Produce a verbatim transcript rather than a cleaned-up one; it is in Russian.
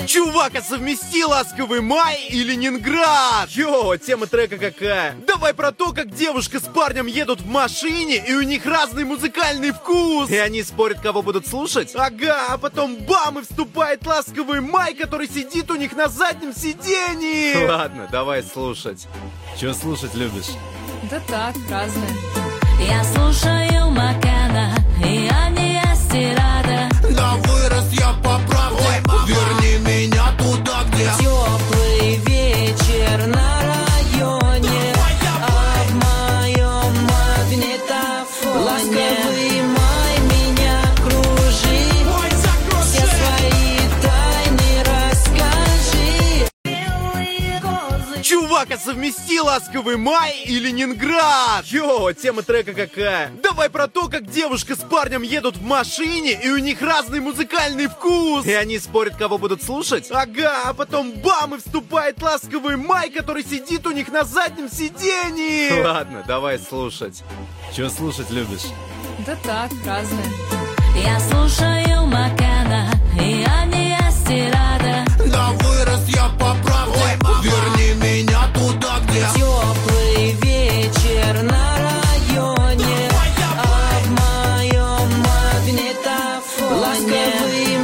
Чувак, а совмести «Ласковый май» и Ленинград? Йо, тема трека какая? Давай про то, как девушка с парнем едут в машине, и у них разный музыкальный вкус. И они спорят, кого будут слушать? Ага, а потом бам, и вступает «Ласковый май», который сидит у них на заднем сидении. Ладно, давай слушать. Чё слушать любишь? Да так, разное. Я слушаю Макана, и я не эстрада. Да вырос я по правде, верни меня туда, где Теплый вечер на районе, а в моем магнитофоне ласковый май меня кружи, все свои тайны расскажи. Чувак, а совмести «Ласковый май» и Ленинград? Йо, тема трека какая? Давай про то, как девушка с парнем едут в машине, и у них разный музыкальный вкус. И они спорят, кого будут слушать? Ага, а потом бам, и вступает «Ласковый май», который сидит у них на заднем сидении. Ладно, давай слушать. Чё слушать любишь? Да так, разное. Я слушаю Макана, и я не эстрада. Да вырос я по правде, верни меня туда, где Теплый вечер на районе, а в моем магнитофоне ласковый